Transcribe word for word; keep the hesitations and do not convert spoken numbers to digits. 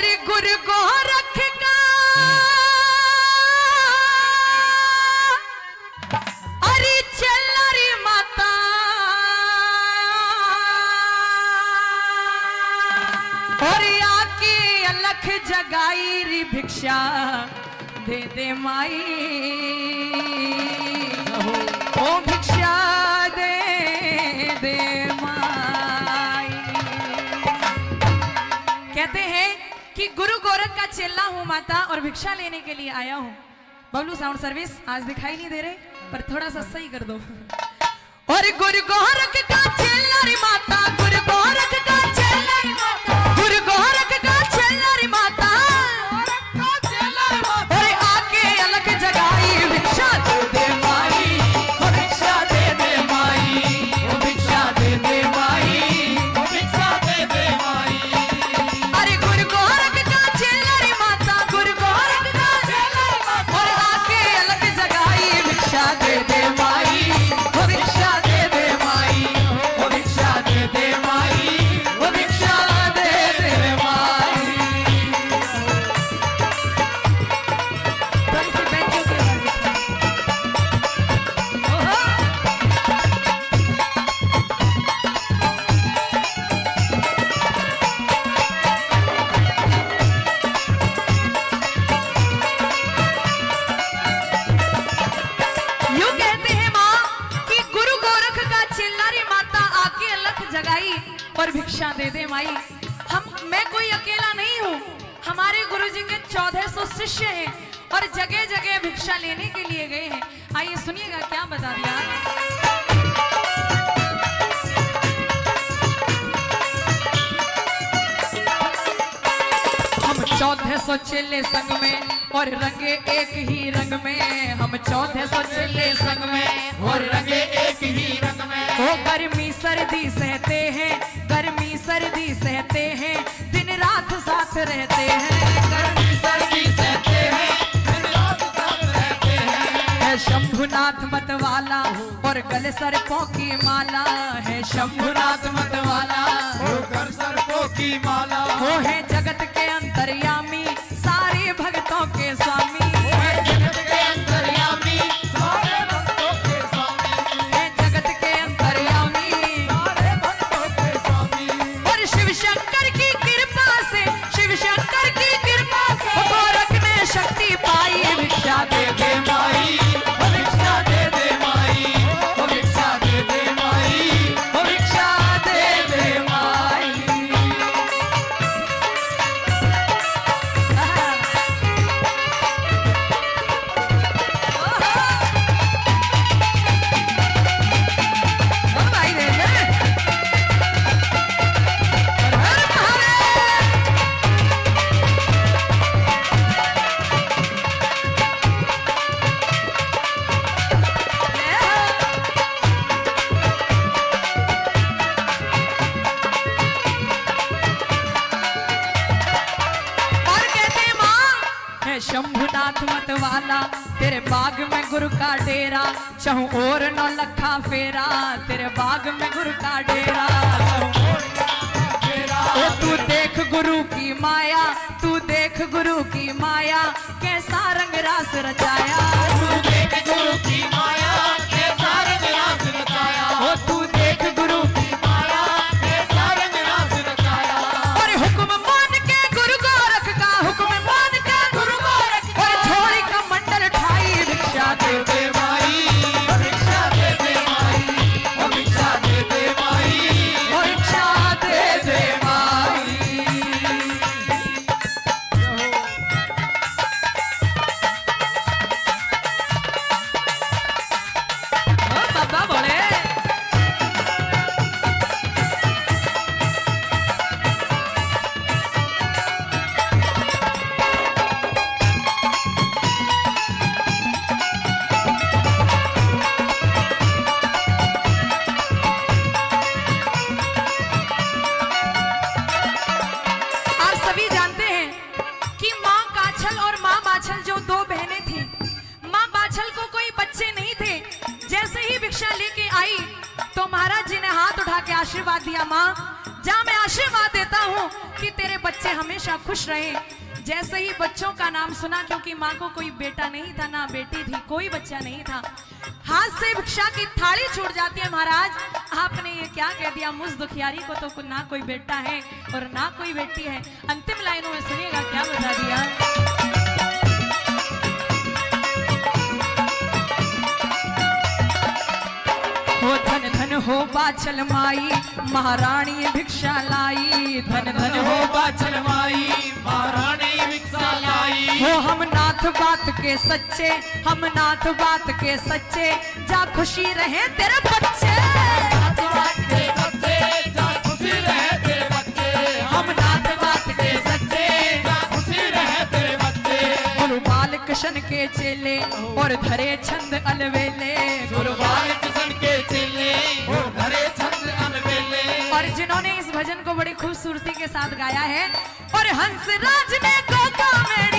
और गुरु गोरख का अरे चलरी माता और आके अलख जगाई री भिक्षा दे दे माई ओ भिक्षा दे दे माई। कहते हैं कि गुरु गोरख का चेला हूं माता और भिक्षा लेने के लिए आया हूं। बबलू साउंड सर्विस आज दिखाई नहीं दे रहे पर थोड़ा सा सही कर दो। और गुरु गोरख का चेला री माता गुरु गोरख का चेला री माता गुरु गोरख का चेला री माता और आके अलग जगाई भिक्षा दे दे माई ओ भिक्षा दे दे माई ओ भिक्षा दे दे माई ओ भिक्षा दे दे माई। अरे गुरु गोरख का चेला री माता गुरु गोरख का चेला री माता और आके अलग जगाई भिक्षा दे दे माई ओ भिक्षा दे दे माई ओ भिक्षा दे दे माई ओ भिक्षा दे दे माई। थोड़ी सी बेंचों की ओहो यूं कहते हैं माँ कि गुरु गोरख का चिल्लारी माता आके अलख जगाई और भिक्षा दे दे माई। हम मैं कोई अकेला नहीं हूँ, हमारे गुरुजी के चौदह सौ शिष्य हैं और जगह जगह भिक्षा लेने के लिए गए हैं। आइए सुनिएगा क्या बता दिया। हम चौदह सौ चेले संग में और रंगे एक ही रंग में हम चौदह सौ चेले संग में और रंगे एक ही रंग में वो गर्मी सर्दी सहते हैं गर्मी सर्दी सहते हैं दिन रात साथ रहते हैं गर्मी सर्दी सहते हैं दिन रात साथ रहते हैं। है शंभुनाथ मतवाला और गले सर्पों की माला है शंभुनाथ मतवाला वो कर सर्पों की माला वो है जगत के अंतर्यामी सारे भक्तों के स्वामी है जगत के अंतर्यामी सारे भक्तों के स्वामी है जगत के अंतर्यामी सारे भक्तों के स्वामी। और शिव शंकर की कृपा से शिव शंकर की कृपा से गोरख ने शक्ति पाई भिक्षा दे दे माई ओ भिक्षा दे दे माई ओ भिक्षा दे दे माई ओ भिक्षा दे दे माई। शंभुनाथ मतवाला तेरे बाग में गुरु का डेरा चाहूं और नौ लखा फेरा तेरे बाग में गुरु का डेरा। ओ तू देख गुरु की माया तू देख गुरु की माया कैसा रंग रास रचाया तू देख गुरु की माया कैसा रंग रास रचाया ओ तू देख गुरु की माया कैसा रंग रास रचाया। और हुक्म मान के गुरु गोरख का हुक्म मान के गुरु गोरख और झोली का मंडल ठाई भिक्षा दे दे दे माई ओ भिक्षा दे दे माई ओ भिक्षा दे दे माई ओ भिक्षा दे दे माई। ओ बाबा बोले बाछल जो दो बहनें थी, माँ बाछल को कोई बच्चे नहीं थे। जैसे ही भिक्षा लेके आई तो महाराज जी ने हाथ उठा के आशीर्वाद दिया, माँ जा मैं आशीर्वाद देता हूँ कि तेरे बच्चे हमेशा खुश रहे। जैसे ही बच्चों का नाम सुना, क्योंकि माँ को कोई बेटा नहीं था ना बेटी थी, कोई बच्चा नहीं था, हाथ से भिक्षा की थाली छूट जाती है। महाराज आपने ये क्या कह दिया, मुझ दुखियारी को तो ना कोई बेटा है और ना कोई बेटी है। अंतिम लाइनों में सुनिएगा क्या बता दिया। हो धन धन हो बाछल माई महारानी भिक्षा लाई, धन धन हो बाछल माई महारानी भिक्षा लाई। हो हम नाथ बात के सच्चे, हम नाथ बात के सच्चे, जा खुशी रहे तेरे बच्चे। नाथ बात के सच्चे, जा खुशी रहे तेरे बच्चे। हम नाथ बात के सच्चे, जा खुशी रहे तेरे बच्चे। गुरु बाल कृष्ण के चेले और धरे छंद अलवेले, गुरु बाल कृष्ण के चेले और धरे छंद अलवेले। और जिन्होंने इस भजन को बड़ी खूबसूरती के साथ गाया है। और हंसराज ने गोगा में